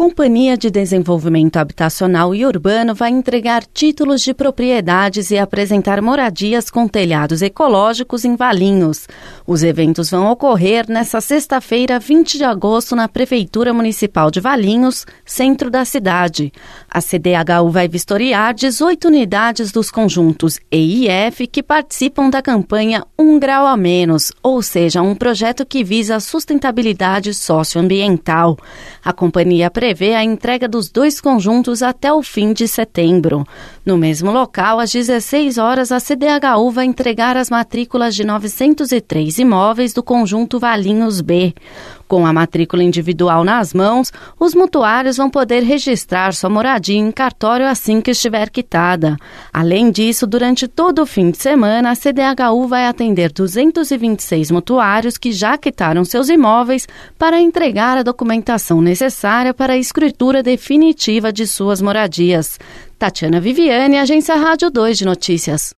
Companhia de Desenvolvimento Habitacional e Urbano vai entregar títulos de propriedades e apresentar moradias com telhados ecológicos em Valinhos. Os eventos vão ocorrer nesta sexta-feira, 20 de agosto, na Prefeitura Municipal de Valinhos, centro da cidade. A CDHU vai vistoriar 18 unidades dos conjuntos E e F que participam da campanha 1 grau a menos, ou seja, um projeto que visa a sustentabilidade socioambiental. A companhia prevê a entrega dos 2 conjuntos até o fim de setembro. No mesmo local, às 16 horas, a CDHU vai entregar as matrículas de 903 imóveis do conjunto Valinhos B. Com a matrícula individual nas mãos, os mutuários vão poder registrar sua moradia em cartório assim que estiver quitada. Além disso, durante todo o fim de semana, a CDHU vai atender 226 mutuários que já quitaram seus imóveis para entregar a documentação necessária para a escritura definitiva de suas moradias. Tatiana Viviane, Agência Rádio 2 de Notícias.